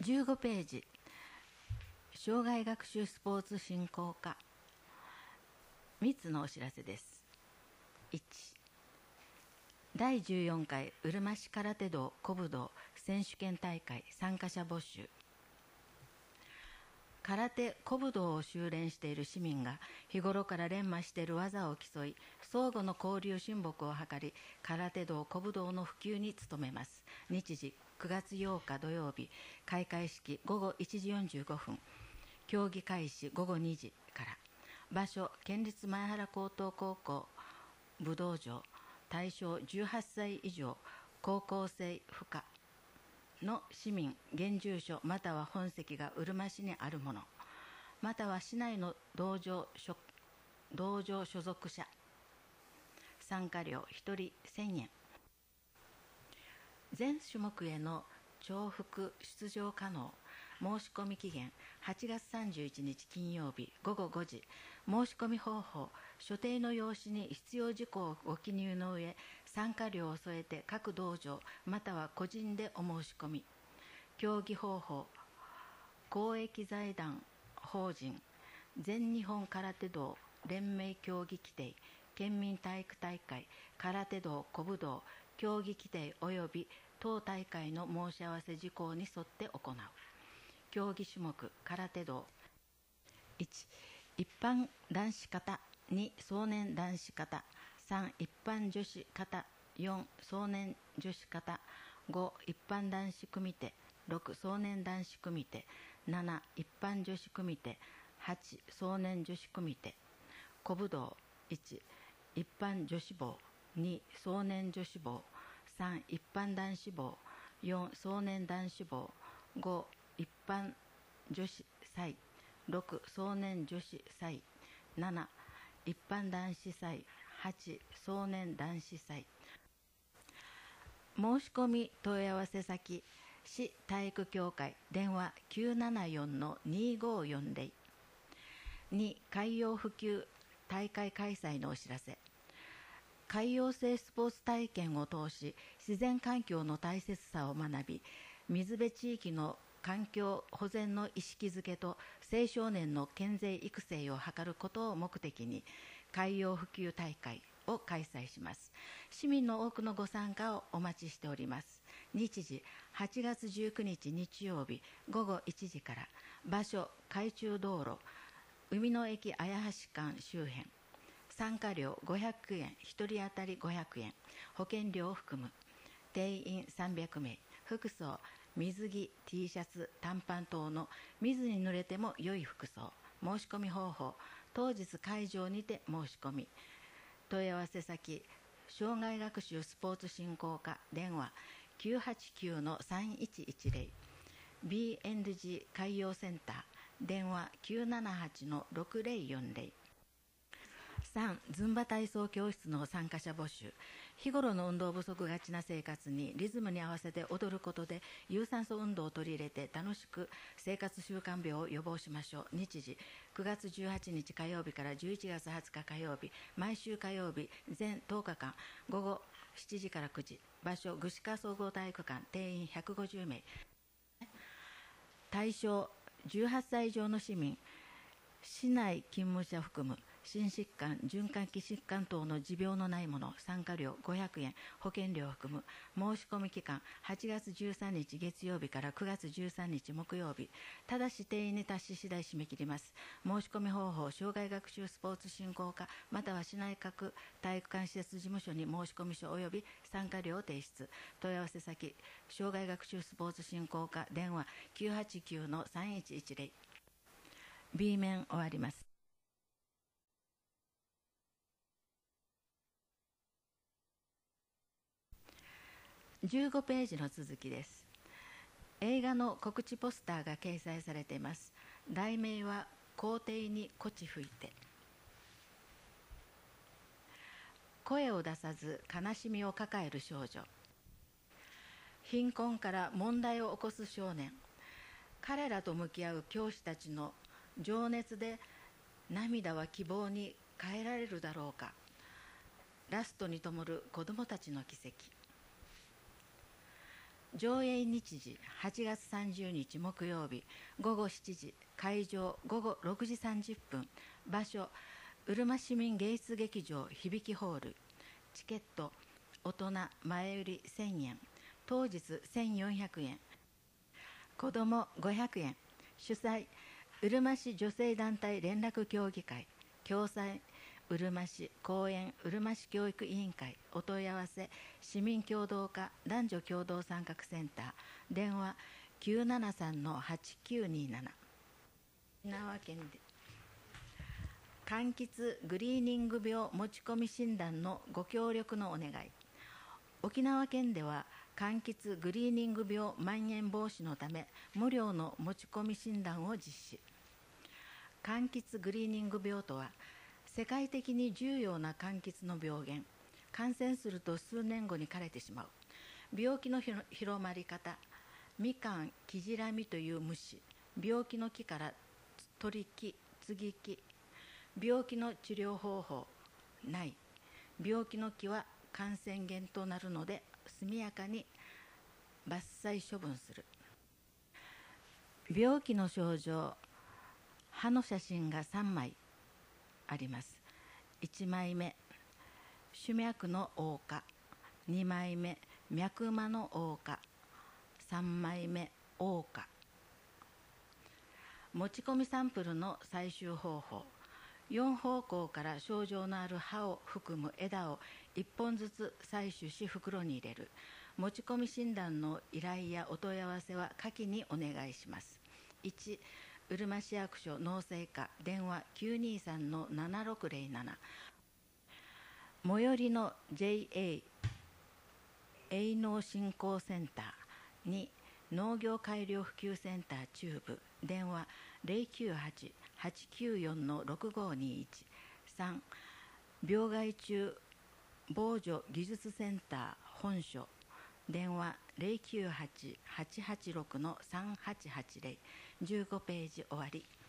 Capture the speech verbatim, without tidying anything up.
じゅうごページ、障害学習スポーツ振興課みっつのお知らせです。いち、だいじゅうよんかいうるま市空手道古武道選手権大会参加者募集。空手古武道を修練している市民が日頃から練磨している技を競い、相互の交流親睦を図り、空手道古武道の普及に努めます。日時くがつようか土曜日、開会式ごごいちじよんじゅうごふん、競技開始ごごにじから。場所、県立前原高等高校武道場。対象じゅうはっさい以上、高校生不可の市民、現住所または本籍がうるま市にあるもの、または市内の道場所道場所属者。参加料ひとりせんえん。全種目への重複出場可能。申し込み期限はちがつさんじゅういちにち金曜日ごごごじ。申し込み方法、所定の用紙に必要事項をご記入の上、参加料を添えて各道場または個人でお申し込み。競技方法、公益財団法人全日本空手道連盟競技規定県民体育大会空手道古武道競技規定及び当大会の申し合わせ事項に沿って行う。競技種目空手道。いち、一般男子形。に、壮年男子形。さん、一般女子形。よん、壮年女子形。ご、一般男子組手。ろく、壮年男子組手。なな、一般女子組手。はち、壮年女子組手。古武道。いち、一般女子棒。に、壮年女子棒。さん、一般男子棒。よん、壮年男子棒。ご、一般女子祭。ろく、壮年女子祭。なな、一般男子祭。はち、壮年男子祭。申し込み問い合わせ先、市体育協会電話 きゅうななよんのにごよんぜろ。に、海洋普及大会開催のお知らせ。海洋性スポーツ体験を通し、自然環境の大切さを学び、水辺地域の環境保全の意識づけと青少年の健全育成を図ることを目的に、海洋普及大会を開催します。市民の多くのご参加をお待ちしております。日時はちがつじゅうくにち日曜日ごごいちじから。場所、海中道路海の駅綾橋間周辺。参加料ごひゃくえん、ひとり当たりごひゃくえん、保険料を含む。定員さんびゃくめい。服装、水着、T シャツ、短パン等の水に濡れても良い服装。申し込み方法、当日会場にて申し込み。問い合わせ先、障害学習スポーツ振興課電話 きゅうはちきゅうのさんいちいちぜろ。 ビーエンドジー 海洋センター電話 きゅうななはちのろくぜろよんぜろ。さん、ズンバ体操教室の参加者募集。日頃の運動不足がちな生活にリズムに合わせて踊ることで有酸素運動を取り入れて楽しく生活習慣病を予防しましょう。日時くがつじゅうはちにち火曜日からじゅういちがつはつか火曜日、毎週火曜日全とおかかんごごしちじからくじ。場所、具志川総合体育館。定員ひゃくごじゅうめい。対象じゅうはっさい以上の市民、市内勤務者含む心疾患、循環器疾患等の持病のないもの。参加料ごひゃくえん、保険料を含む。申し込み期間はちがつじゅうさんにち月曜日からくがつじゅうさんにち木曜日。ただし定員に達し次第締め切ります。申し込み方法、障害学習スポーツ振興課または市内各体育館施設事務所に申し込み書及び参加料を提出。問い合わせ先、障害学習スポーツ振興課電話 きゅうはちきゅうのさんいちいちぜろ。 B 面終わります。じゅうごページの続きです。映画の告知ポスターが掲載されています。題名は校庭にこち吹いて。声を出さず悲しみを抱える少女、貧困から問題を起こす少年、彼らと向き合う教師たちの情熱で涙は希望に変えられるだろうか。ラストに灯る子どもたちの奇跡。 上映日時はちがつさんじゅうにち木曜日ごごしちじ、会場ごごろくじさんじゅっぷん、場所うるま市民芸術劇場響ホール。チケット大人前売りせんえん、当日せんよんひゃくえん、子どもごひゃくえん。主催うるま市女性団体連絡協議会。共催うるま市公園うるま市教育委員会。お問い合わせ市民協働課男女共同参画センター、電話 きゅうななさんのはちきゅうになな。沖縄県で柑橘グリーニング病持ち込み診断のご協力のお願い。沖縄県では柑橘グリーニング病蔓延防止のため無料の持ち込み診断を実施。柑橘グリーニング病とは、世界的に重要な柑橘の病原、感染すると数年後に枯れてしまう。病気の広まり方、みかんキジラミという虫、病気の木から取り木、接ぎ木。病気の治療方法、ない。病気の木は感染源となるので速やかに伐採処分する。病気の症状、歯の写真がさんまいあります。いちまいめ、主脈の黄化。にまいめ、脈間の黄化。さんまいめ、黄化。持ち込みサンプルの採集方法、よん方向から症状のある葉を含む枝をいっぽんずつ採取し袋に入れる。持ち込み診断の依頼やお問い合わせは下記にお願いします。いち、うるま市役所農政課、電話 きゅうにさんのななろくぜろなな。最寄りの ジェイエー 営農振興センター。に、農業改良普及センター中部、電話 ゼロきゅうはち はちきゅうよんのろくごにいち。さん、病害虫防除技術センター本所、電話 ゼロきゅうはち はちはちろくのさんはちはちぜろ。じゅうごページ終わり。